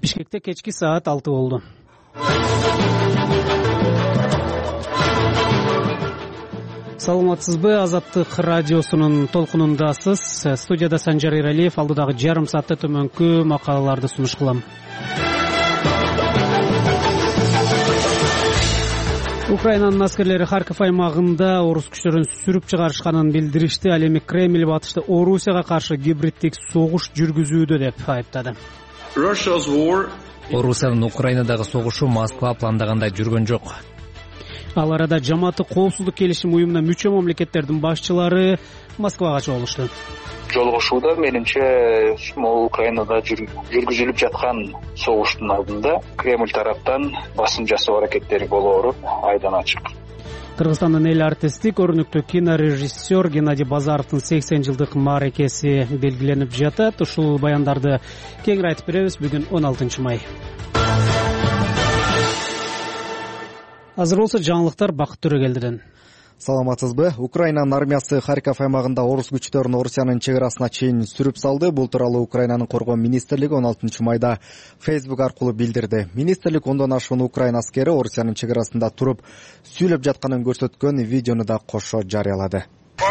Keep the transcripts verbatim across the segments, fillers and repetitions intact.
Бишкекте кечки саат алты болду. Саламатсызбы, Азаттык радиосунун толкунундасыз. Студияда Санжар Эралиев, алдыдагы жарым саатта төмөнкү макалаларды сунуш кылам. Украинанын аскерлери Харьков аймагында орус күчтөрүн сүрүп чыгарышканын билдиришти. Ал эми Кремль батышты Орусияга каршы гибриддик согуш жүргүзүүдө деп айыптады. Орусиянын Украинадагы согушу Москва пландагандай жүргөн жок. Ал арада жамааттык коопсуздук келишим уюмуна мүчө мамлекеттердин башчылары Москвага чогулушту. Жолугушууда менимче могул Украинада жүргүзүлүп жаткан согуштун алдында Кремль тараптан басым жасоо аракеттери болоору айдан ачык. Кыргызстандын эл артисти, көрүнүктүү кинорежиссер Геннадий Базаровдун сексен жылдык мааракеси белгиленип жатат. Ушул баяндарды кеңири айтып беребиз бүгүн он алтынчы май. Азыр болсо жаңылыктар Бакыт Төрөгелдиден. Саламатсызбы. Украинанын армиясы Харьков аймагында орус күчтөрүн Орусиянын чек арасына чейин сүрүп салды. Бул тууралуу Украинанын коргоо министрлиги он алтынчы майда Facebook аркылуу билдирди. Министрлик ондон ашуун Украина аскери Орусиянын чек арасында туруп сүйлөп жатканын көрсөткөн видеону да кошо жарыялады.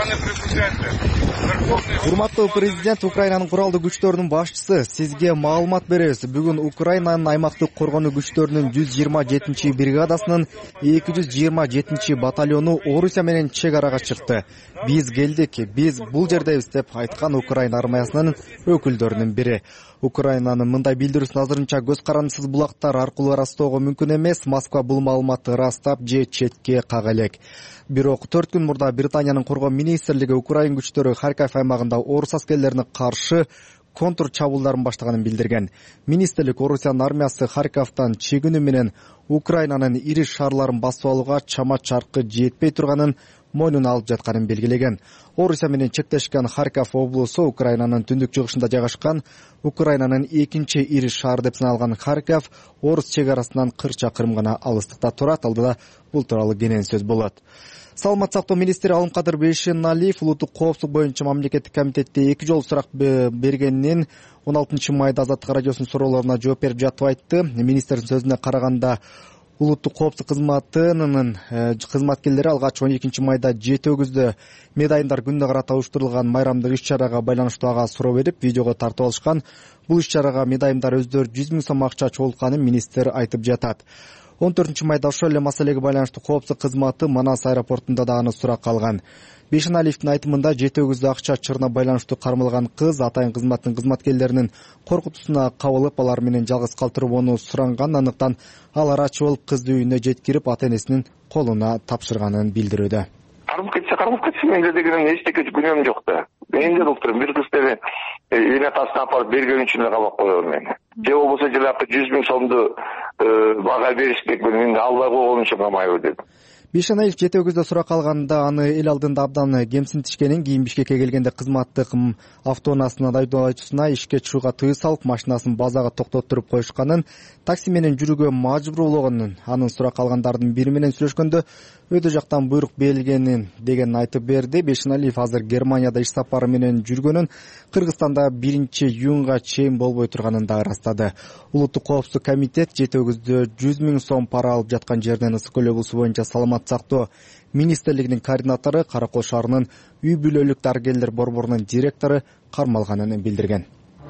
Урматтуу президент, Украинанын куралдуу күчтөрүнүн башчысы, сизге маалымат беребиз. Бүгүн Украинанын аймактык коргонуу күчтөрүнүн жүз жыйырма жетинчи бригадасынын эки жүз жыйырма жетинчи батальону Орусия менен чек арага чыкты. Биз келдик, биз бул жердебиз деп айткан Украина армиясынын өкүлдөрүнүн бири. Украинанын мындай билдирүүсүн азырынча көз карандысыз булактар аркылуу ырастоого мүмкүн эмес. Москва бул маалыматты ырастап же четке кага элек. Бирок төрт күн мурда Британиянын коргоо министрлиги Украин күчтөрү Харьков аймагында орус аскерлерине каршы контр чабуулдарын баштаганын билдирген. Министрлик Орусиянын армиясы Харьковдон чегинүү менен Украинанын ири шаарларын басып алууга чама чаркы жетпей турганын мойнуна алып жатканын белгилеген. Орусия менен чектешкен Харьков облусу Украинанын түндүк чыгышында жайгашкан. Украинанын экинчи ири шаар деп саналган Харьков орус чек арасынан кырк чакырым гана алыстыкта турат. Алдыда бул тууралуу кенен сөз болот. Саламат сактоо министри Алымкадыр Бейшеналиев улуттук коопсуздук боюнча мамлекеттик комитетте эки жолу сурак бергенин он алтынчы майда Азаттык радиосунун суроолоруна жооп берип жатып айтты. Министрдин сөзүнө караганда, улуттук коопсуздук кызматынын кызматкерлери алгач он экинчи майда жети өгүздө Медайымдар күнүнө карата уюштурулган майрамдык иш-чарага байланыштуу ага суроо берип, видеого тартып алышкан. Бул иш-чарага Медайымдар өздөрү жүз миң сом акча чогултканын министр айтып жатат. он төртүнчү майда ошол эле маселеге байланыштуу коопсуздук кызматы Манас аэропортунда да аны суракка алган. Бейшеналиевдин айтымында жети өгүздө акча чырына байланыштуу кармалган кыз атайын кызматтын кызматкерлеринин коркутуусуна кабылып, алар менен жалгыз калтырууну суранган. Андыктан алар ачуу болуп кызды үйүнө жеткирип, ата энесинин колуна тапшырганын билдирүүдө. Кармап кетсе, кармап кетсе, менде деген эчтеке күнөөм жок да. Мен эле доктор бир кыз деген эн атасына апарып берген үчүн эле кабап коём мен. Же болбосо жылакы жүз миң сомду бага беришпек, мен албай койгон үчүн камайбы дедим. Бейшеналиев жети өгүздө сурак алганда аны эл алдында абдан кемсинтишкенин, кийин Бишкекке келгенде кызматтык автоунаасынын айдоочусуна ишке чыгууга тыюу салып, машинасын базага токтотуруп коюшканын, такси менен жүрүүгө мажбурлогонун, анын сурак алгандардын бири менен сүйлөшкөндө өтө жактан буйрук берилгенин дегенин айтып берди. Бейшеналиев азыр Германияда иш сапары менен жүргөнүн, Кыргызстанда биринчи июнга чейин болбой турганын да ырастады. Улуттук коопсуздук комитет жети өгүздө жүз миң сом пара алып жаткан жерден Ысык көл облусу боюнча саламат сактоо министрлигинин координатору, Каракол шаарынын үй бүлөлүк дарыгерлер борборунун директору кармалганын билдирген.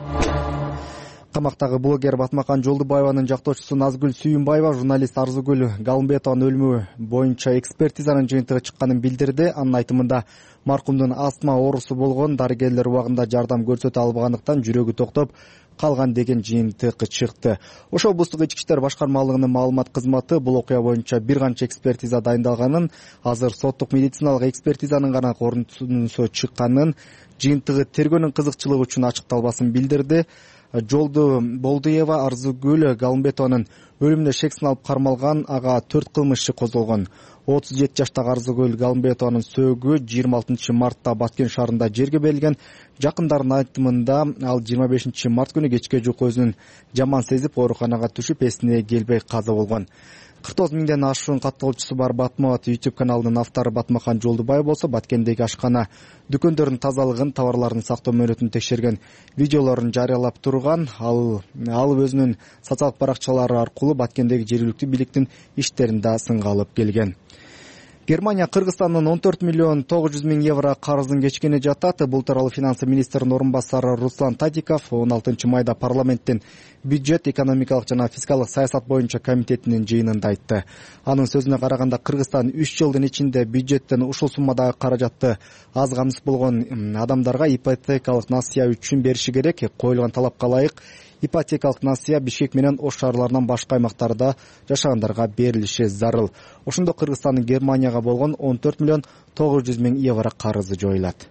Камактагы блогер Батмакан Жолдубаеванын жактоочусу Назгүл Сүйүнбаева журналист Арзугүл Галымбетованын өлүмү боюнча экспертизанын жыйынтыгы чыкканын билдирди. Анын айтымында, маркумдун астма оорусу болгон, дарыгерлер убагында жардам көрсөтө албагандыктан жүрөгү токтоп калган деген жыйынтык чыкты. Ошо облустук ички иштер башкармалыгынын маалымат кызматы бул окуя боюнча бир канча экспертиза дайындалганын, азыр соттук медициналык экспертизанын гана корутундусу чыкканын, жыйынтыгы тергөөнүн кызыкчылыгы үчүн ачыкталбасын билдирди. Жолду Болдуева Арзугүл Галымбетованын өлүмүнө шек сыналып кармалган, ага төрт кылмыш иши козголгон. отуз жети жаштагы Арзугүл Галымбетованын сөөгү жыйырма алтынчы мартта Баткен шаарында жерге берилген. Жакындарынын айтымында, ал жыйырма бешинчи март күнү кечке жуку өзүнүн жаман сезип ооруканага түшүп, эсине келбей каза болгон. кырк тогуз миңден ашуун катталуучусу бар Батмабат YouTube каналынын автору Батмахан Жолдубай болсо Баткендеги ашкана дүкөндөрдүн тазалыгын, товарларын сактоо мөөнөтүн текшерген видеолорун жарыялап турган. Ал ал өзүнүн социалдык баракчалары аркылуу Баткендеги жергиликтүү бийликтин иштерин да сынга алып келген. Германия Кыргызстандын он төрт миллион тогуз жүз миң евро карызын кечкени жатат. Бул тууралуу финансы министринин орун басары Руслан Тадиков он алтынчы майда парламенттин бюджет, экономикалык жана фискалдык саясат боюнча комитетинин жыйынында айтты. Анын сөзүнө караганда, Кыргызстан үч жылдын ичинде бюджеттен ушул суммадагы каражатты аз камсыз болгон адамдарга ипотекалык насыя үчүн бериши керек. Коюлган талапка ылайык ипотекалык насыя Бишкек менен Ош шаарларынан башка аймактарда жашагандарга берилиши зарыл. Ошондо Кыргызстандын Германияга болгон он төрт миллион тогуз жүз миң евро карызы жоюлат.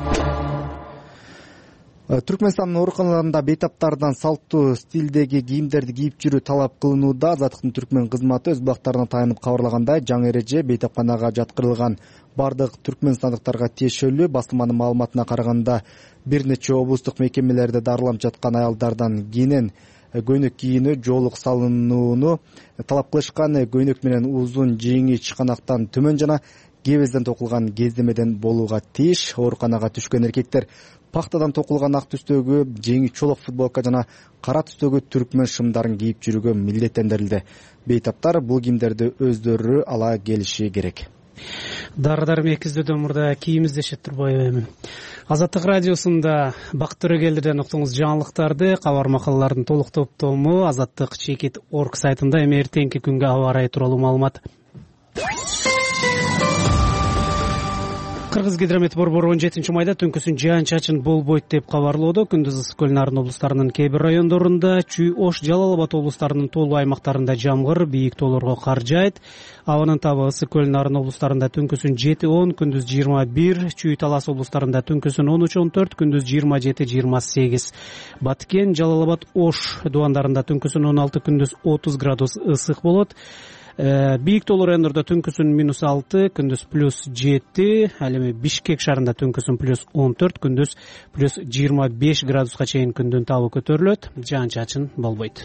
Түркмөнстандын ооруканаларында бейтаптардан салттуу стилдеги кийимдерди кийип жүрүү талап кылынууда. Азаттыктын түркмөн кызматы өз булактарына таянып кабарлагандай, жаңы эреже бейтапканага жаткырылган бардык түркмөнстандыктарга тиешелүү. Басылманын маалыматына караганда, бир нече облустук мекемелерде дарыланып жаткан аялдардан кийинен көйнөк кийүүнү, жоолук салынууну талап кылышкан. Көйнөк менен узун жеңи чыканактан төмөн жана кебезден токулган кездемеден болууга тийиш. Ооруканага түшкөн эркектер пахтадан токулган ак түстөгү жеңи чолок футболка жана кара түстөгү түркмөн шымдарын кийип жүрүүгө милдеттендирилди. Бейтаптар бул кийимдерди өздөрү ала келиши керек. Дары дармек издөөдөн мурда кийим издешет турбайбы эми. Азаттык радиосунда Бакыт Төрөгелдиден уктуңуз жаңылыктарды. Кабар макалалардын толук топтому Азаттык чекит точка орг сайтында. Эми эртеңки күнгө аба ырайы тууралуу маалымат. Кыргыз-Гидромет борбору он жетинчи майда түнкүсүн жаан-чачын болбойт деп кабарлоодо. Күндүз ысык көл Нарын облустарынын кээ бир райондорунда, Чүй, Ош, Жалал Абад облустарынын тоолуу аймактарында жамгыр, бийик тоолорго кар жаайт. Абанын табы ысык көл Нарын облустарында түнкүсүн жети он, күндүз жыйырма бир, Чүй, Талас облустарында түнкүсүн он үч он төрт, күндүз жыйырма жети жыйырма сегиз. Баткен, Жалал Абад, Ош дубандарында түнкүсүн он алты, күндүз отуз градус ысык болот. Бийик тоолуу райондордо түнкүсүн минус алты, күндүз плюс жети, ал эми Бишкек шаарында түнкүсүн плюс он төрт, күндүз плюс жыйырма беш градуска чейин күндүн табы көтөрүлөт. Жаан-чачын болбойт.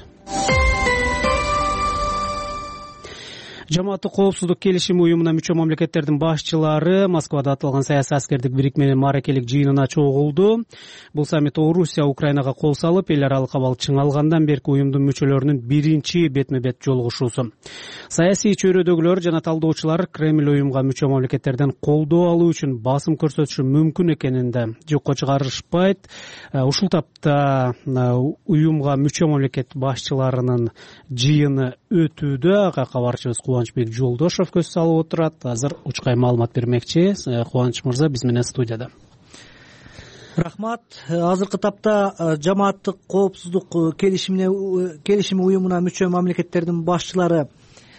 Жамааттык коопсуздук келишими уюмуна мүчө мамлекеттердин башчылары Москвада аталган саясий аскердик бирикменин мааракелик жыйынына чогулду. Бул саммит Орусия Украинага кол салып, эл аралык абал чыңалгандан берки уюмдун мүчөлөрүнүн биринчи бетме-бет жолугушуусу. Саясий чөйрөдөгүлөр жана талдоочулар Кремль уюмга мүчө мамлекеттерден колдоо алуу үчүн басым көрсөтүшү мүмкүн экенинде жокко чыгарышпайт. Ушул тапта уюмга мүчө мамлекет башчыларынын жыйыны өтүүдө. Ага кабарчыбыз Кубанычбек Жолдошов көз салып отурат. Азыр учкай маалымат бермекчи. Кубаныч мырза биз менен студияда. Рахмат. Азыркы тапта жамааттык коопсуздук келишимине келишими уюмуна мүчө мамлекеттердин башчылары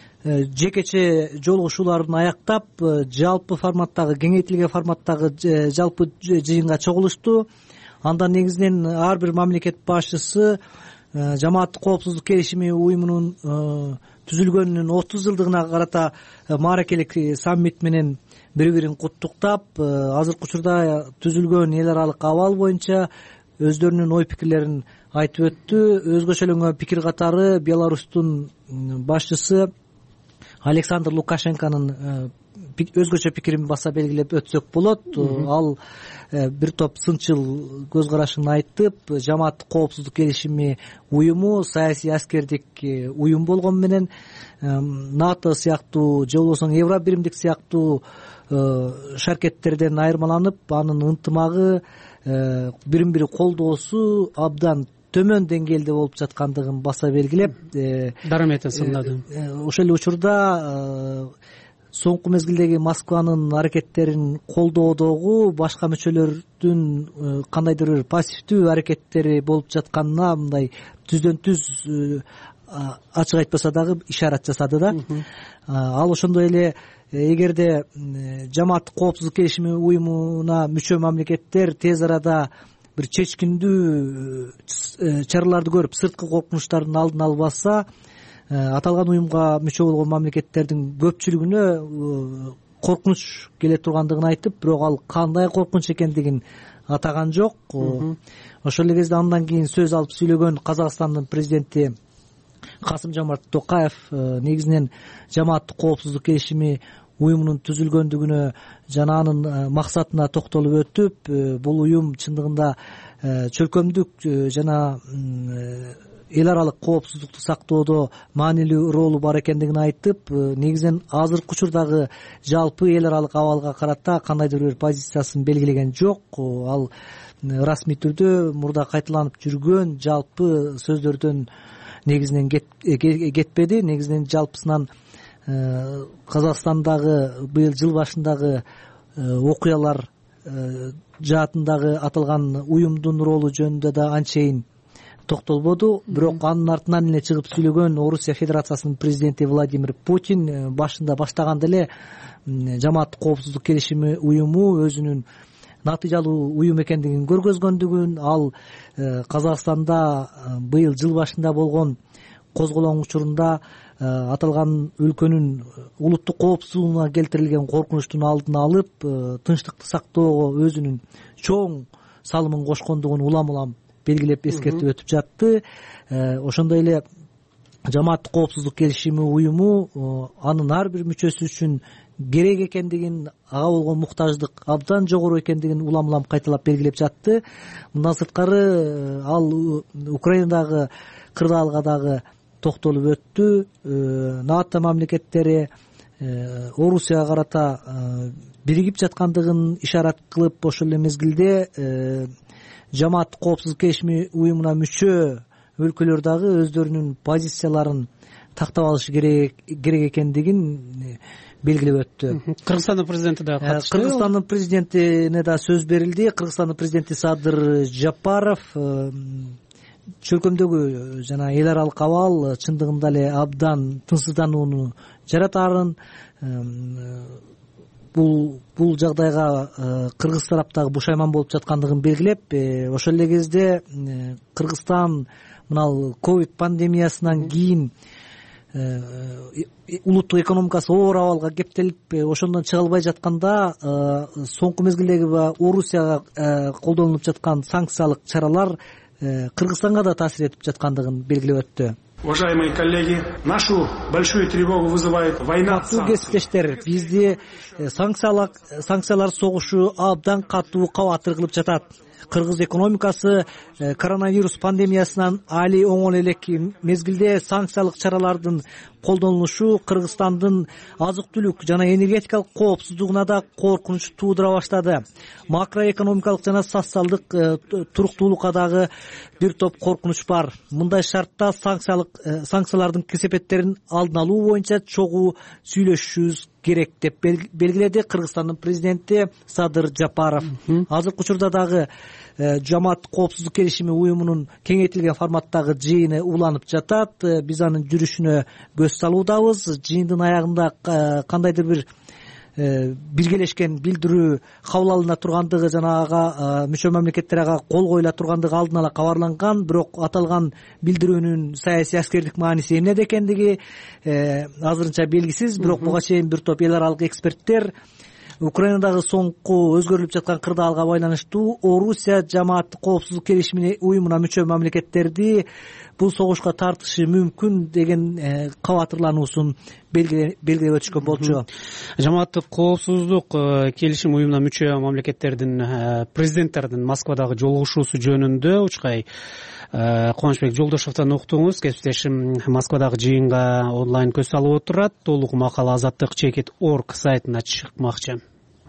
жекече жолугушууларын аяктап, жалпы форматтагы, кеңейтилген форматтагы жалпы жыйынга чогулушту. Андан негизинен ар бир мамлекет башчысы жамааттык коопсуздук келишими уюмунун түзүлгөнүнүн отуз жылдыгына карата мааракелик саммит менен бири-бирин куттуктап, азыркы учурда түзүлгөн эл аралык абал боюнча өздөрүнүн ой пикирлерин айтып өттү. Өзгөчөлөнгөн пикир катары Беларустун башчысы Александр Лукашенконун өзгөчө пикирин баса белгилеп өтсөк болот. Ал бир топ сынчыл көз карашын айтып, жамааттык коопсуздук келишими уюму саясий аскердик уюм болгон менен НАТО сыяктуу же болбосо Евро биримдик сыяктуу шаркеттерден айырмаланып, анын ынтымагы, бирин бири колдоосу абдан төмөн деңгээлде болуп жаткандыгын баса белгилеп, дараметін сындады. Ошол эле учурда соңку мезгилдеги Москванын аракеттерин колдоодогу башка мүчөлөрдүн кандайдыр бир пассивдүү аракеттери болуп жатканына мындай түздөн түз ачык айтпаса дагы ишарат жасады да. Ал ошондой эле эгерде жамааттык коопсуздук келишими уюмуна мүчө мамлекеттер тез арада бир чечкиндүү чараларды көрүп, сырткы коркунучтардын алдын албаса, аталган уюмга мүчө болгон мамлекеттердин көпчүлүгүнө коркунуч келе тургандыгын айтып, бирок ал кандай коркунуч экендигин атаган жок. Ошол эле кезде андан кийин сөз алып сүйлөгөн Казакстандын президенти Касым-Жомарт Токаев негизинен жамааттык коопсуздук келишими уюмунун түзүлгөндүгүнө жана анын максатына токтолуп өтүп, бул уюм чындыгында чөлкөмдүк жана эл аралык коопсуздукту сактоодо маанилүү ролу бар экендигин айтып, негизинен азыркы учурдагы жалпы эл аралык абалга карата кандайдыр бир позициясын белгилеген жок. Ал расмий түрдө мурда кайталанып жүргөн жалпы сөздөрдөн негизинен кетпеди. Негизинен жалпысынан Казакстандагы быйыл жыл башындагы окуялар жаатындагы аталган уюмдун ролу жөнүндө да анчейин токтолбоду. Бирок анын артынан эле чыгып сүйлөгөн Орусия Федерациясынын президенти Владимир Путин башында баштаганда эле жамааттык коопсуздук келишими уюму өзүнүн натыйжалуу уюм экендигин көргөзгөндүгүн, ал Казакстанда быйыл жыл башында болгон козголоң учурунда аталган өлкөнүн улуттук коопсуздугуна келтирилген коркунучтун алдын алып, тынчтыкты сактоого өзүнүн чоң салымын кошкондугун улам улам белгилеп эскертип өтүп жатты. Ошондой эле жамааттык коопсуздук келишими уюму анын ар бир мүчөсү үчүн керек экендигин, ага болгон муктаждык абдан жогору экендигин улам улам кайталап белгилеп жатты. Мындан сырткары ал Украинадагы кырдаалга дагы токтолуп өттү. НАТО мамлекеттери Орусияга карата биригип жаткандыгын ишарат кылып, ошол эле мезгилде жамааттык коопсуздук келишими уюмуна мүчө өлкөлөр дагы өздөрүнүн позицияларын тактап алышы керек экендигин белгилеп өттү. Кыргызстандын президенти да катышты. Кыргызстандын президентине да сөз берилди. Кыргызстандын президенти Садыр Жапаров чөлкөмдөгү жана эл аралык абал чындыгында эле абдан тынчсызданууну жаратаарын, бул бул жагдайга кыргыз тараптагы бушайман болуп жаткандыгын белгилеп, ошол эле кезде Кыргызстан мына ковид пандемиясынан кийин улуттук экономикасы оор абалга кептелип, ошондон чыга албай жатканда соңку мезгилдеги Орусияга колдонулуп жаткан санкциялык чаралар Кыргызстанга да таасир этип жаткандыгын белгилеп өттү. Уважаемые коллеги, нашу большую тревогу вызывает война. Кесиптештер, бизди санкциялар согушу абдан катуу кабатыр кылып жатат. Кыргыз экономикасы коронавирус пандемиясынан али оңол элеки мезгилде санкциялык чаралардын колдонулушу Кыргызстандын азык-түлүк жана энергетикалык коопсуздугуна да коркунуч туудура баштады. Макроэкономикалык жана социалдык туруктуулукка дагы бир топ коркунуч бар. Мындай шартта санкциялык санкциялардын кесепеттерин алдын алуу боюнча чогуу сүйлөшүшүбүз керек деп белгиледи Кыргызстандын президенти Садыр Жапаров. Азыркы учурда дагы жамааттык коопсуздук келишими уюмунун кеңейтилген форматтагы жыйыны уланып жатат. Биз анын жүрүшүнө көз салуудабыз. Жыйындын аягында кандайдыр бир биргелешкен билдирүү кабыл алына тургандыгы жана ага мүчө мамлекеттер ага кол коюла тургандыгы алдын ала кабарланган. Бирок аталган билдирүүнүн саясий аскердик мааниси эмнеде экендиги азырынча белгисиз. Бирок буга чейин бир топ эл аралык эксперттер Украинадагы соңку өзгөрүлүп жаткан кырдаалга байланыштуу Орусия жамааттык коопсуздук келишими уюмуна мүчө мамлекеттерди бул согушка тартышы мүмкүн деген кабатырлануусун белгилеп өтүшкөн болчу. Жамааттык коопсуздук келишим уюмуна мүчө мамлекеттердин президенттердин Москвадагы жолугушуусу жөнүндө Учкай Кубанычбек Жолдошовдон уктуңуз. Кесиптешим Москвадагы жыйынга онлайн көз салып отурат. Толук макала азаттык чекит точка орг сайтына чыкмакчы.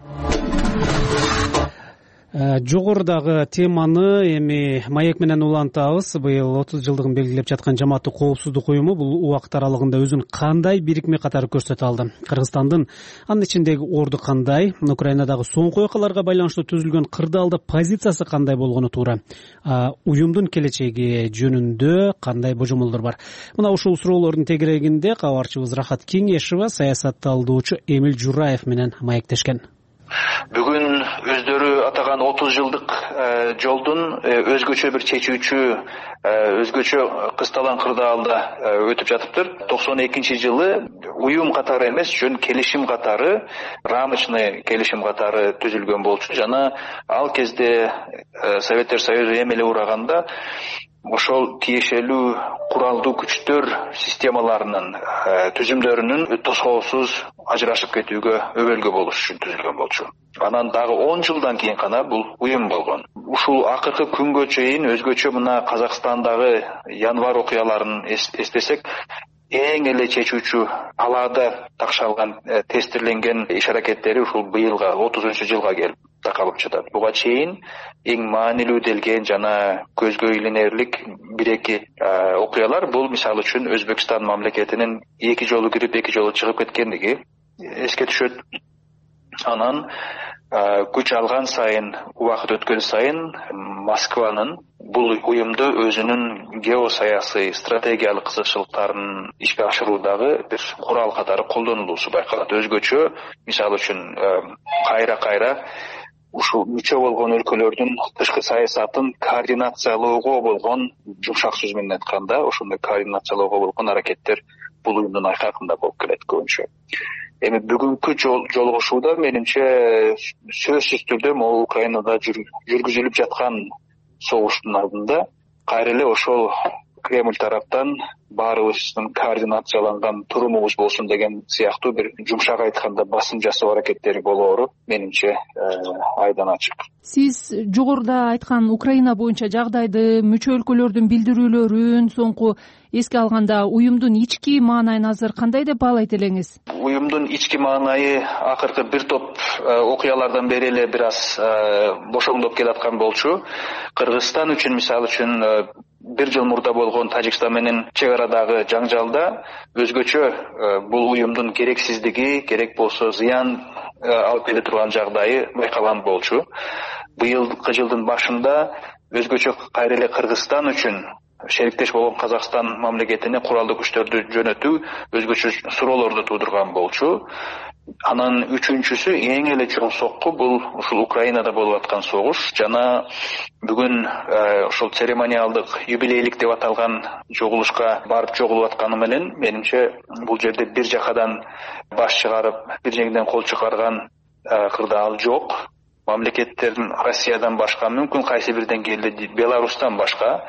Жогорудагы теманы эми маек менен улантабыз. Быйыл отуз жылдыгын белгилеп жаткан жамааттык коопсуздук уюму бул убакыт аралыгында өзүн кандай бирикме катары көрсөтө алды? Кыргызстандын анын ичиндеги орду кандай? Украинадагы соңку окуяларга байланыштуу түзүлгөн кырдаалда позициясы кандай болгону туура? Уюмдун келечеги жөнүндө кандай божомолдор бар? Мына ушул суроолордун тегерегинде кабарчыбыз Рахат Кеңешева саясатталдоочу Эмил Жураев менен маектешкен. Бүгүн өздөрү атаган отуз жылдык жолдун өзгөчө бир чечүүчү, өзгөчө кысталан кырдаалда өтүп жатыптыр. токсон экинчи жылы уюм катары эмес, жөн келишим катары, рамочный келишим катары түзүлгөн болчу. Жана ал кезде Советтер Союзу эми эле ураганда ошол тиешелүү куралдуу күчтөр системаларынын түзүмдөрүнүн тоскоосуз ажырашып кетүүгө өбөлгө болуш үчүн түзүлгөн болчу. Анан дагы он жылдан кийин гана бул уюм болгон. Ушул акыркы күнгө чейин өзгөчө мына Казакстандагы январь окуяларын эстесек, эң эле чечүүчү талаада такшалган тестирленген иш-аракеттери ушул быйылга отузунчу жылга келип такалып жатат. Буга чейин эң маанилүү делген жана көзгө илинерлик бир эки окуялар бул мисалы үчүн Өзбекстан мамлекетинин эки жолу кирип эки жолу чыгып кеткендиги эске түшөт. Анан күч алган сайын, убакыт өткөн сайын Москванын бул уюмду өзүнүн геосаясий стратегиялык кызыкчылыктарын ишке ашыруудагы бир курал катары колдонулуусу байкалат. Өзгөчө мисалы үчүн кайра-кайра ушул мүчө болгон өлкөлөрдүн тышкы саясатын координациялоого болгон, жумшак сөз менен айтканда, ошондой координациялоого болгон аракеттер бул уюмдун айкагында болуп келет көбүнчө. Эми бүгүнкү жолугушууда менимче сөзсүз түрдө могул Украинада жүргүзүлүп жаткан согуштун алдында кайра эле ошол Кремль тараптан баарыбыздын координацияланган турумубуз болсун деген сыяктуу бир жумшак айтканда басым жасоо аракеттери болоору менимче айдан ачык. Сиз жогоруда айткан Украина боюнча жагдайды, мүчө өлкөлөрдүн билдирүүлөрүн соңку эске алганда уюмдун ички маанайын азыр кандай деп баалайт элеңиз? Уюмдун ички маанайы акыркы бир топ окуялардан бери эле бир аз бошоңдоп келаткан болчу. Кыргызстан үчүн мисалы үчүн бир жыл мурда болгон Тажикстан менен чек арадагы жаңжалда өзгөчө бул уюмдун керексиздиги, керек болсо зыян алып келе турган жагдайы байкалган болчу. Быйылкы жылдын башында өзгөчө кайра эле Кыргызстан үчүн шериктеш болгон Казакстан мамлекетине куралдуу күчтөрдү жөнөтүү өзгөчө суроолорду туудурган болчу. Анан үчүнчүсү эң эле чоң сокку бул ушул Украинада болуп аткан согуш жана бүгүн ошол церемониалдык юбилейлик деп аталган жогулушка барып жогулуп атканы менен менимче бул жерде бир жакадан баш чыгарып, бир жеңден кол чыгарган кырдаал жок. Мамлекеттердин Россиядан башка, мүмкүн кайсы бир деңгээлде Беларустан башка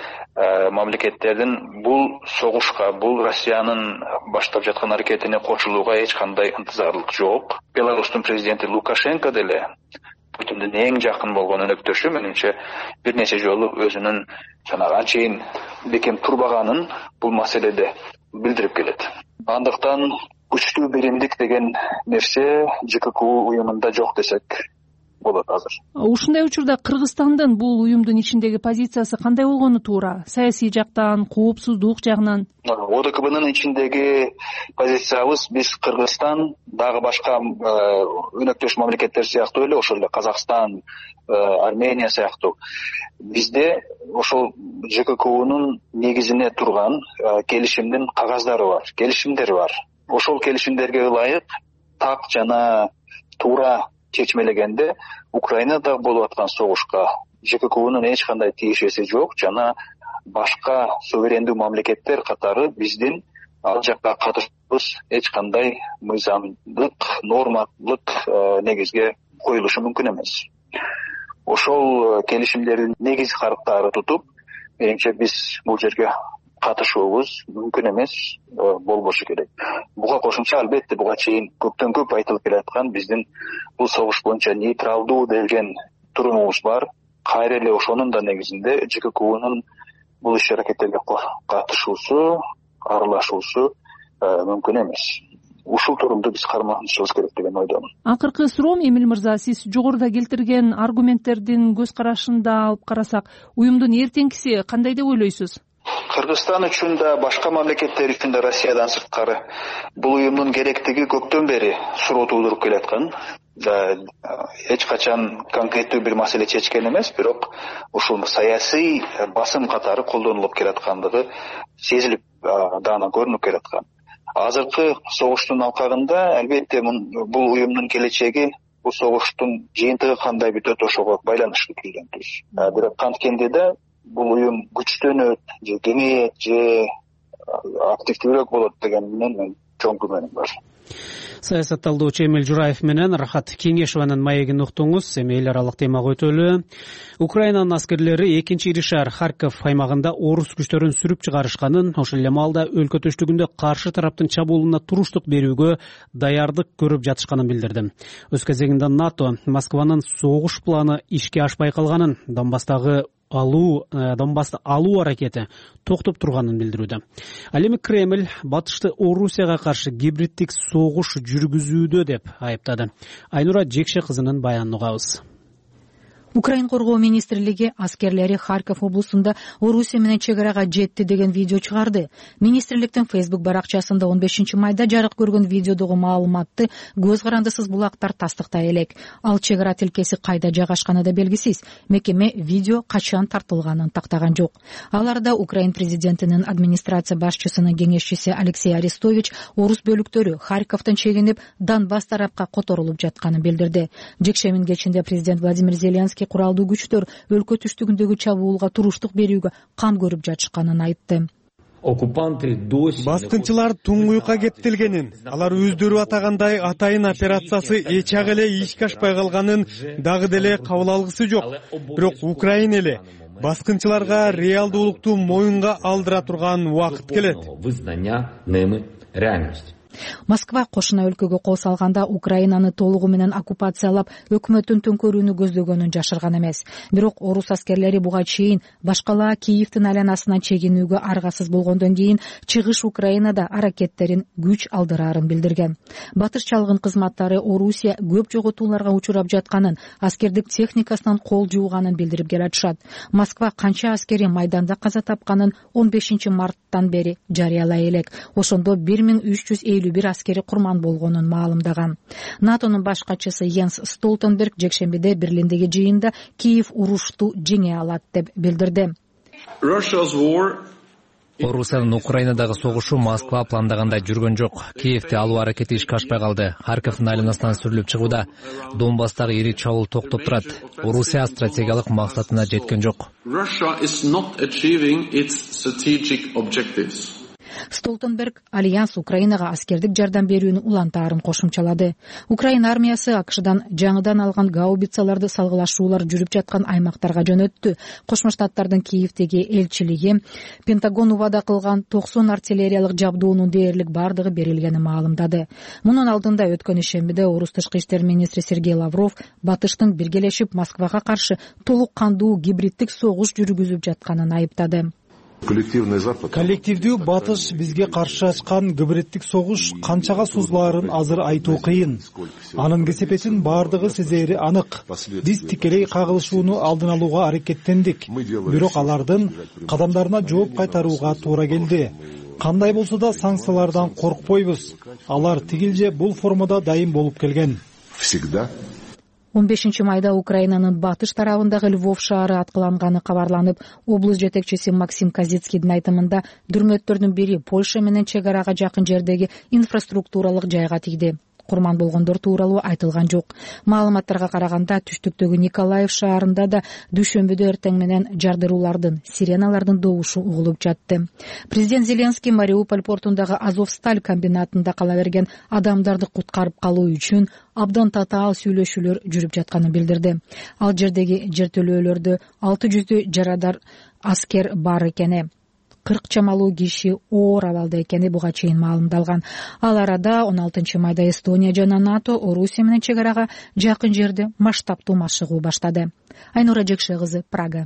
мамлекеттердин бул согушка, бул Россиянын баштап жаткан аракетине кошулууга эч кандай ынтызарлык жок. Беларустун президенти Лукашенко деле Путиндин эң жакын болгон өнөктөшү менимче бир нече жолу өзүнүн жанагы анчейин бекем турбаганын бул маселеде билдирип келет. Андыктан күчтүү биримдик деген нерсе ЖККУ уюмунда жок десек болот азыр. Ушундай учурда Кыргызстандын бул уюмдун ичиндеги позициясы кандай болгону туура? Саясий жактан, коопсуздук жагынан? ОДКБнын ичиндеги позициябыз биз Кыргызстан дагы башка өнөктөш мамлекеттер сыяктуу эле, ошол эле Казакстан, Армения сыяктуу бизде ошол ЖККУнун негизине турган келишимдин кагаздары бар, келишимдер бар. Ошол келишимдерге ылайык так жана туура чечмелегенде Украинада болуп аткан согушка ЖККУнун эч кандай тиешеси жок жана башка суверендүү мамлекеттер катары биздин ал жакка катышуубуз эч кандай мыйзамдык, нормалык негизге коюлушу мүмкүн эмес. Ошол келишимдердин негиз карктаары тутуп, менимче биз бул жерге катышуубуз мүмкүн эмес болбошу керек. Буга кошумча албетте буга чейин көптөн көп айтылып келаткан биздин бул согуш боюнча нейтралдуу деген турумубуз бар. Кайра эле ошонун да негизинде ЖККУнун бул иш-аракеттерге катышуусу, аралашуусу мүмкүн эмес. Ушул турумду биз карманышыбыз керек деген ойдомун. Акыркы суроом Эмил мырза, сиз жогоруда келтирген аргументтердин көз карашында алып карасак, уюмдун эртеңкиси кандай деп ойлойсуз? Кыргызстан үчүн да, башка мамлекеттер үчүн да Россиядан сырткары бул уюмдун керектиги көптөн бери суроо туудуруп келаткан. Эч качан конкреттүү бир маселе чечкен эмес, бирок ушул саясий басым катары колдонулуп келаткандыгы сезилип даана көрүнүп келаткан. Азыркы согуштун алкагында албетте бул уюмдун келечеги, бул согуштун жыйынтыгы кандай бүтөт ошого байланыштуу түзүлгөн түз. Бирок канткенде да бул уюм күчтөнөт же кеңейет же активдүүрөөк болот дегенден мен чоң күмөнүм бар. Саясатталдоочу Эмил Жураев менен Рахат Кеңешованын маегин уктуңуз. Эми эл аралык темага өтөлү. Украинанын аскерлери экинчи ири шаар Харьков аймагында орус күчтөрүн сүрүп чыгарышканын, ошол эле маалда өлкө түштүгүндө каршы тараптын чабуулуна туруштук берүүгө даярдык көрүп жатышканын билдирди. Өз кезегинде НАТО Москванын согуш планы ишке ашпай калганын, Донбасстагы алуу Донбассты алуу аракети токтоп турганын билдирүүдө. Ал эми Кремль батышты Орусияга каршы гибриддик согуш жүргүзүүдө деп айыптады. Айнура Жекше кызынын баянын угабыз. Украин коргоо министрлиги аскерлери Харьков облусунда Орусия менен чек арага жетти деген видео чыгарды. Министрликтин Facebook баракчасында он бешинчи майда жарык көргөн видеодогу маалыматты көз карандысыз булактар тастыктай элек. Ал чек ара тилкеси кайда жайгашканы да белгисиз. Мекеме видео качан тартылганын тактаган жок. Аларда Украин президентинин администрация башчысынын кеңешчиси Алексей Арестович орус бөлүктөрү Харьковдон чегинип Донбасс тарапка которулуп жатканын билдирди. Жекшемин кечинде президент Владимир Зеленский куралдуу күчтөр өлкө түштүгүндөгү чабуулга туруштук берүүгө кам көрүп жатышканын айтты. Баскынчылар туңгуйка кептелгенин, алар өздөрү атагандай атайын операциясы эч ак эле ишке ашпай калганын дагы деле кабыл алгысы жок. Бирок Украина эле баскынчыларга реалдуулукту моюнга алдыра турган убакыт келет. Москва кошуна өлкөгө кол салганда Украинаны толугу менен оккупациялап, өкмөттүн төңкөрүүнү көздөгөнүн жашырган эмес. Бирок орус аскерлери буга чейин башкалаа Киевдин айланасынан чегинүүгө аргасыз болгондон кийин чыгыш Украинада аракеттерин күч алдырарын билдирген. Батыш чалгын кызматтары Орусия көп жоготууларга учурап жатканын, аскердик техникасынан кол жууганын билдирип келатышат. Москва канча аскери майданда каза тапканын он бешинчи марттан бери жарыялай элек. Ошондо бир миң үч жүз элүү бир аскери курман болгонун маалымдаган. натонун баш катчысы Йенс Столтенберг жекшембиде Берлиндеги жыйында Киев урушту жеңе алат деп билдирди. Орусиянын Украинадагы согушу Москва пландагандай жүргөн жок. Киевди алуу аракети ишке ашпай калды. Харьковдун айланасынан сүрүлүп чыгууда. Донбасстагы ири чабуул токтоп турат. Орусия стратегиялык максатына жеткен жок. Столтенберг Альянс Украинага аскердик жардам берүүнү улантаарын кошумчалады. Украин армиясы АКШдан жаңыдан алган гаубицаларды салгылашуулар жүрүп жаткан аймактарга жөнөттү. Кошмо Штаттардын Киевдеги элчилиги Пентагон убада кылган токсон артиллериялык жабдуунун дээрлик бардыгы берилгенин маалымдады. Мунун алдында өткөн ишембиде орус тышкы иштер министри Сергей Лавров батыштын биргелешип Москвага каршы толук кандуу гибриддик согуш жүргүзүп жатканын айыптады. Коллективдүү батыш бизге каршы ачкан гибриддик согуш канчага созулаарын азыр айтуу кыйын. Анын кесепетин бардыгы сезери анык. Биз тикелей кагылышууну алдын алууга аракеттендик. Бирок алардын кадамдарына жооп кайтарууга туура келди. Кандай болсо да санкциялардан коркпойбуз. Алар тигил же бул формада дайым болуп келген. Всегда. он бешинчи майда Украинанын батыш тарабындагы Львов шаары аткыланганы кабарланып, облус жетекчиси Максим Казицкийдин айтымында дүрмөттөрдүн бири Польша менен чек арага жакын жердеги инфраструктуралык жайга тийди. Курман болгондор тууралуу айтылган жок. Маалыматтарга караганда түштүктөгү Николаев шаарында да дүйшөмбүдө эртең менен жардыруулардын, сиреналардын добушу угулуп жатты. Президент Зеленский Мариуполь портундагы Азовсталь комбинатында кала берген адамдарды куткарып калуу үчүн абдан татаал сүйлөшүүлөр жүрүп жатканын билдирди. Ал жердеги жертөлөөлөрдө алты жүздүү жарадар аскер бар экени, кырк чамалуу киши оор абалда экени буга чейин маалымдалган. Ал арада он алтынчы майда Эстония жана НАТО Орусия менен чек арага жакын жерде масштабтуу машыгуу баштады. Айнура Жекше кызы, Прага.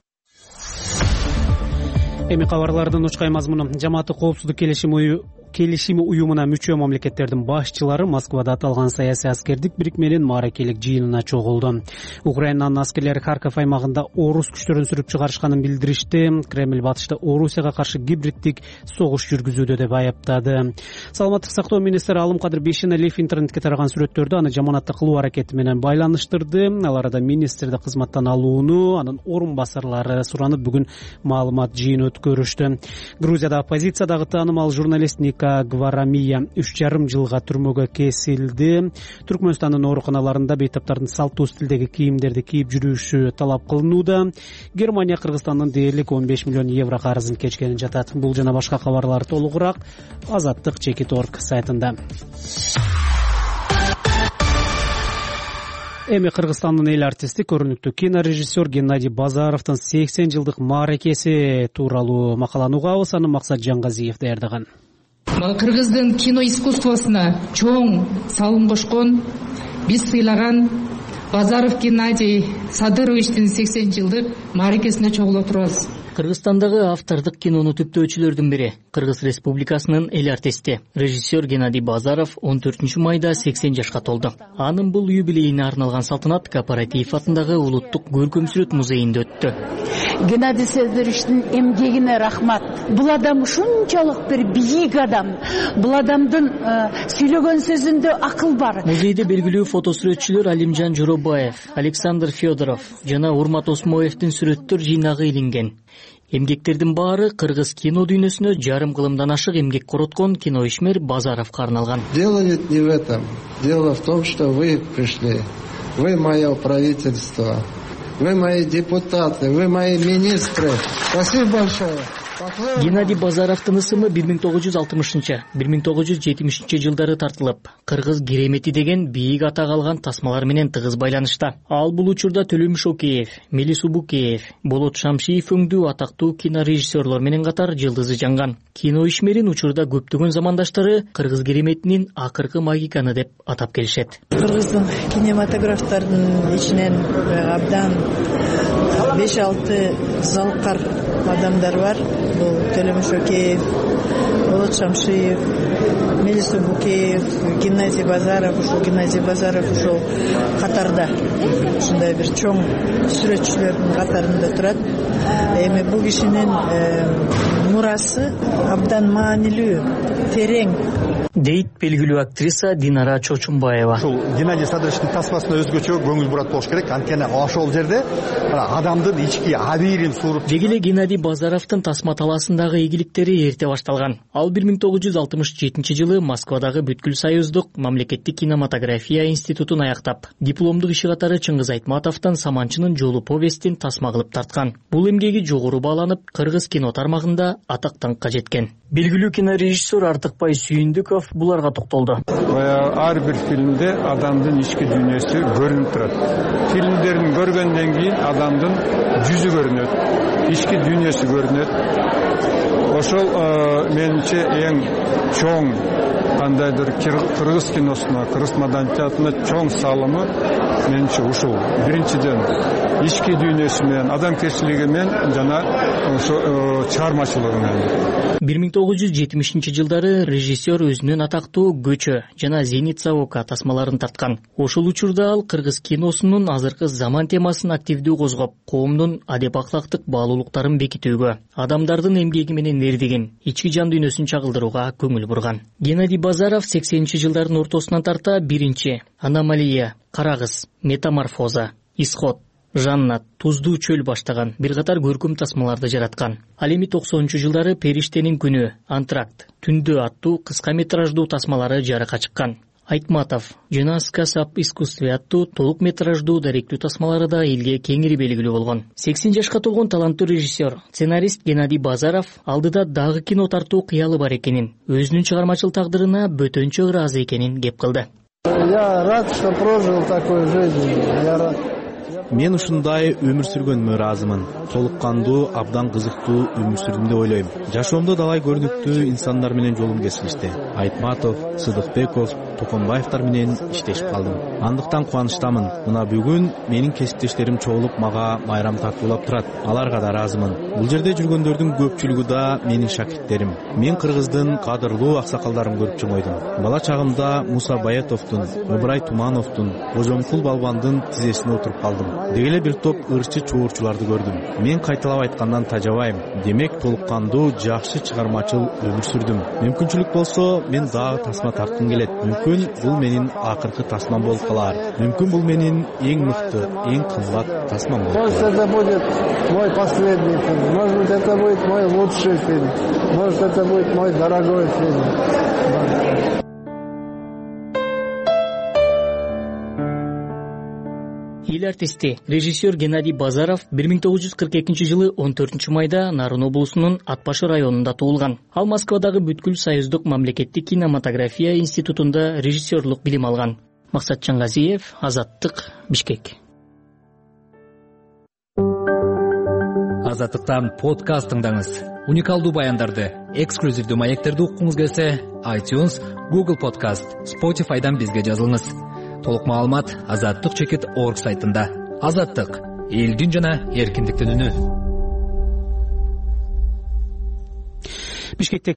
Эми кабарлардын учкай мазмуну. Жамааттык коопсуздук келишими келишими уюмуна мүчө мамлекеттердин башчылары Москвада аталган саясий аскердик бирикменин мааракелик жыйынына чогулду. Украинанын аскерлери Харьков аймагында орус күчтөрүн сүрүп чыгарышканын билдиришти. Кремль батышта Орусияга каршы гибриддик согуш жүргүзүүдө деп айыптады. Саламаттык сактоо министри Алымкадыр Бейшеналиев интернетке тараган сүрөттөрдү аны жаманатты кылуу аракети менен байланыштырды. Ал арада министрди кызматтан алууну анын орун басарлары суранып бүгүн маалымат жыйыны өткөрүштү. Грузияда оппозициядагы таанымал журналист Ник Ка Гварамия үч жарым жылга түрмөгө кесилди. Түркмөнстандын ооруканаларында бейтаптардын салттуу стилдеги кийимдерди кийип жүрүшү талап кылынууда. Германия Кыргызстандын дээрлик он беш миллион евро карызын кечкенин жатат. Бул жана башка кабарлар толугураак Азаттык чекит точка орг сайтында. Эми Кыргызстандын эл артисти, көрүнүктүү кинорежиссер Геннадий Базаровдун сексен жылдык мааракеси тууралуу макаланы угабыз. Аны Максат Жангазиев даярдаган. Кыргыздын кино искусствосуна чоң салым кошкон, биз сыйлаган Базаров Геннадий Садыровичтин сексен жылдык мааракесине чогуло турабыз. Кыргызстандагы автордук кинону түптөөчүлөрдүн бири, Кыргыз Республикасынын эл артисти, режиссер Геннадий Базаров он төртүнчү майда сексен жашка толду. Анын бул юбилейине арналган салтанат Кооператив атындагы Улуттук көркөмсүрөт музейинде өттү. Геннадий Садыровичтин эмгегине рахмат. Бул адам ушунчалык бир бийик адам. Бул адамдын сүйлөгөн сөзүндө акыл бар. Музейде белгилүү фотосүрөтчүлөр Алимжан Жоробаев, Александр Федоров жана Урмат Осмоевдин сүрөттөр жыйнагы илинген. Эмгектердин баары кыргыз кино дүйнөсүнө жарым кылымдан ашык эмгек короткон киноишмер Базаровго арналган. Дело ведь не в этом. Дело в том, что вы пришли. Вы мое правительство. Вы мои депутаты. Вы мои министры. Спасибо большое. Геннадий Базаровдун ысымы бир миң тогуз жүз алтымышынчы — бир миң тогуз жүз жетимишинчи жылдары тартылып, кыргыз керемети деген бийик атак алган тасмалар менен тыгыз байланышта. Ал бул учурда Төлөм Шокеев, Мелис Убукеев, Болот Шамшиев өңдүү атактуу кинорежиссерлор менен катар жылдызы жанган. Кино ишмерин учурда көптөгөн замандаштары кыргыз кереметинин акыркы магиканы деп атап келишет. Кыргыздын кинематографтардын ичинен абдан беш алты залкар адамдар бар. Бул Төлөм Шокеев, Болот Шамшиев, Мелис Убукеев, Геннадий Базаров. Ушул Геннадий Базаров ушул катарда, ушундай бир чоң сүрөтчүлөрдүн катарында турат. Эми бул кишинин мурасы абдан маанилүү, терең, дейт белгилүү актриса Динара Чочумбаева. Ушул Геннадий Садыровичтин тасмасына өзгөчө көңүл бурат болуш керек. Анткени ошол жерде адамдын ички абийирин сууруп. Деги эле Геннадий Базаровдун тасма талаасындагы ийгиликтери эрте башталган. Ал бир миң тогуз жүз алтымыш жетинчи жылы Москвадагы бүткүл союздук мамлекеттик кинематография институтун аяктап, дипломдук иши катары Чыңгыз Айтматовдун Саманчынын жолу повестин тасма кылып тарткан. Бул эмгеги жогору бааланып, кыргыз кино тармагында атактанкка жеткен. Белгилүү кинорежиссер Артыкбай Сүйүндүков буларга токтолду. Ар бир фильмде адамдын ички дүйнөсү көрүнүп турат. Фильмдерин көргөндөн кийин адамдын жүзү көрүнөт, ички дүйнөсү көрүнөт. Ошол менимче эң чоң кандайдыр кыргыз киносуна, кыргыз маданиятына чоң салымы менимче ушул. Биринчиден ички дүйнөсү менен, адамгерчилиги менен жана ошо чыгармачылыгы менен. бир миң тогуз жүз жетимишинчи жылдары режиссер өзүнүн атактуу Көчө жана Зеница Ока тасмаларын тарткан. Ошол учурда ал кыргыз киносунун азыркы заман темасын активдүү козгоп, коомдун адеп акылактык баалуулуктарын бекитүүгө, адамдардын эмгеги менен эрдигин, ички жан дүйнөсүн чагылдырууга көңүл бурган. Геннадий Базаров сексенинчи жылдардын ортосунан тарта биринчи Аномалия, Карагыз, Метаморфоза, Исход, Жанна, Туздуу чөл баштаган бир катар көркөм тасмаларды жараткан. Ал эми токсонунчу жылдары Периштенин күнү, Антракт, Түндө аттуу кыска метраждуу тасмалары жарыкка чыккан. Айтматов жана Сказ об искусстве аттуу толук метраждуу даректүү тасмалары да элге кеңири белгилүү болгон. сексен жашка толгон таланттуу режиссер, сценарист Геннадий Базаров алдыда дагы кино тартуу кыялы бар экенин, өзүнүн чыгармачыл тагдырына бөтөнчө ыраазы экенин кеп кылды. Я рад, что прожил такой жизнь. Я рад. Мен ушундай өмүр сүргөнүмө ыраазымын. Толук кандуу, абдан кызыктуу өмүр сүрдүм деп ойлойм. Жашоомдо далай көрүнүктүү инсандар менен жолум кесилишти. Айтматов, Сыдыкбеков, Токонбаевтар менен иштешип калдым. Андыктан кубанычтамын. Мына бүгүн менин кесиптештерим чогулуп мага майрам тартуулап турат. Аларга да ыраазымын. Бул жерде жүргөндөрдүн көпчүлүгү да менин шакирттерим. Мен Кыргыздын кадырлуу аксакалдарын көрүп чоңойдум. Бала чагымда Муса Баятовдун, Ыбырай Тумановдун, Кожомкул Балбандын тизесине отуруп калдым. деги эле бир топ ырчы чуурчуларды көрдүм. Мен кайталап айткандан тажабайм. Демек толук кандуу жакшы чыгармачыл өмүр сүрдүм. Мүмкүнчүлүк болсо мен дагы тасма тарткым келет. Мүмкүн бул менин акыркы тасмам болуп калар. Мүмкүн бул менин эң мыкты, эң кымбат тасмам болуп калар. Может, это будет мой последний фильм. Может быть, это будет мой лучший фильм. Может, это будет мой дорогой фильм. Эл артисти, режиссер Геннадий Базаров бир миң тогуз жүз кырк экинчи жылы он төртүнчү майда Нарын облусунун Ат башы районунда туулган. Ал Москвадагы бүткүл союздук мамлекеттик кинематография институтунда режиссерлук билим алган. Максат Чаңгазиев, Азаттык, Бишкек. Азаттыктан подкаст тыңдаңыз. Уникалдуу баяндарды, эксклюзивдүү маектерди уккуңуз келсе, iTunes, Google Podcast, Spotify'дан бизге жазылыңыз. Толук маалымат азаттык чекит орг сайтында. Азаттык — элдин жана эркиндиктин үнү. Бишкекте